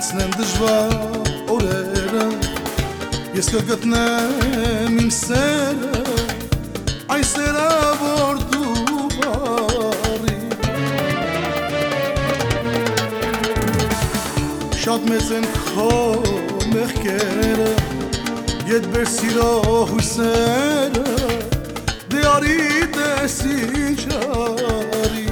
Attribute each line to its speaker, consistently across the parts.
Speaker 1: Կանցնեն դժվար օրերը, ես կգտնեմ իմ սերը, այն սերը, որ դու բարի։ Շատ մեծ են քո մեղքերը, ետ բեր սիրո հույսերը, դե արի տես ինչ արի։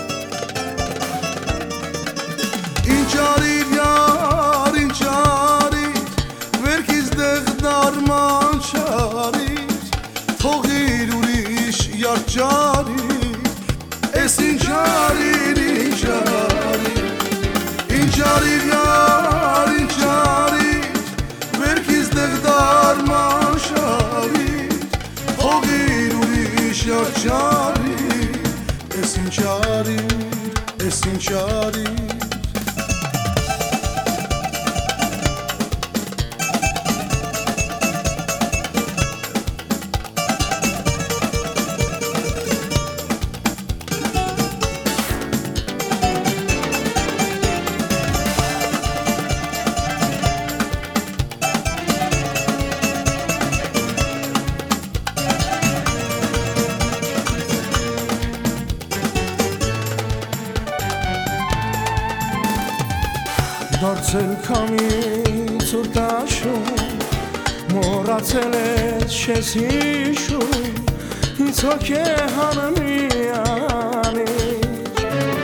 Speaker 1: Ինչ արիր յար, ինչ արիր, վերքից դեղ դարման չարիր, թողիր ուրիշ յարջարիր, ես ինչ արիր, ինչ արիր։ Ինչ արիր յար, ինչ արիր, վերքից դեղ դարման շարիր, թողիր ուրիշ յարջարիր, ես ինչ արիր, ես ինչ արիր։
Speaker 2: Դարձել քամից ու տաշում, մոռացել ես չես հիշում, ինձ հոգ է հանմիանից։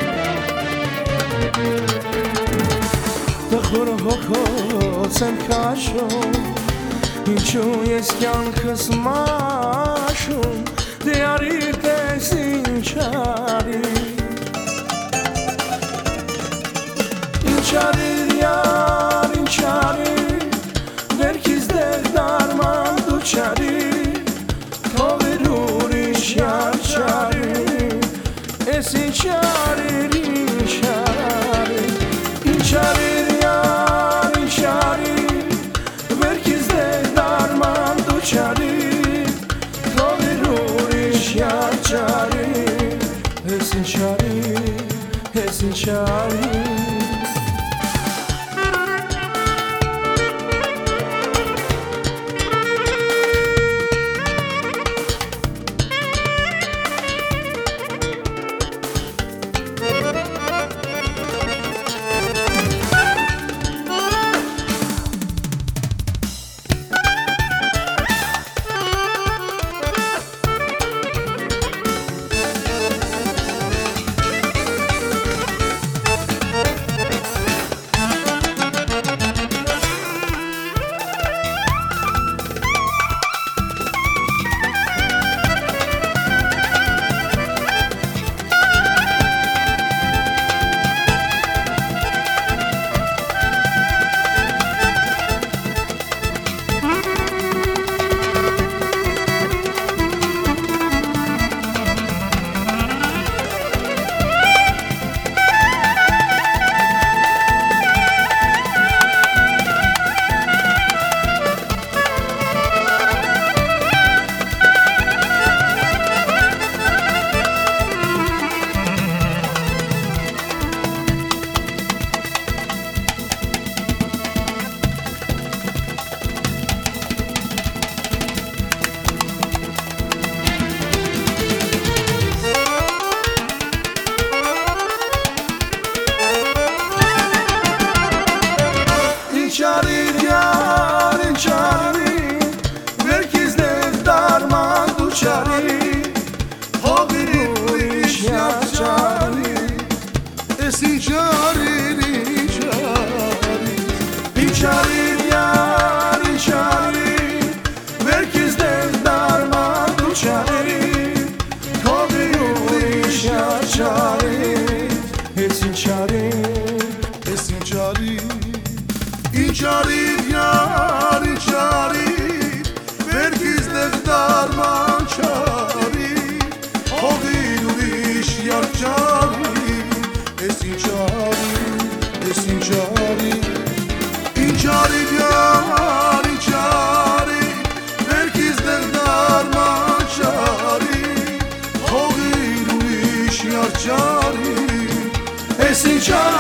Speaker 2: Տխուր հոգոց եմ քաշում, ինչու ես կյանքս մաշում, դե արիր տես ինչ արիր։ Ինչ արիր յար, ինչ արիր, վերքից դեղ դարման դու չարիր, թողիր ուրիշ յարջարիր, ես ինչ արիր, ինչ արիր։ Ինչ արիր յար, ինչ արիր, վերքից դեղ դարման դու չարիր, թողիր ուրիշ յարջարիր, ես ինչ արիր, ես ինչ արիր։ Ինչ արիր յար, ինչ արիր, վերքից դեղ դարման դու չարիր, թողիր ուրիշ յարջարիր, ես ինչ արիր, ինչ արիր։ Ինչ արիր յար, ինչ արիր, վերքից դեղ դարման դու չարիր, թողիր ուրիշ յարջարիր, ես ինչ արիր,
Speaker 1: Ես ինչ արիր, ինչ արիր յար, ինչ արիր, վերքից դեղ դարման չարիր, թողիր ուրիշ յարջարիր, ես ինչ արիր, ես ինչ արիր։ Ինչ արիր յար, ինչ արիր, վերքից դեղ դարման չարիր, թողիր ուրիշ յարջարիր, ես ինչ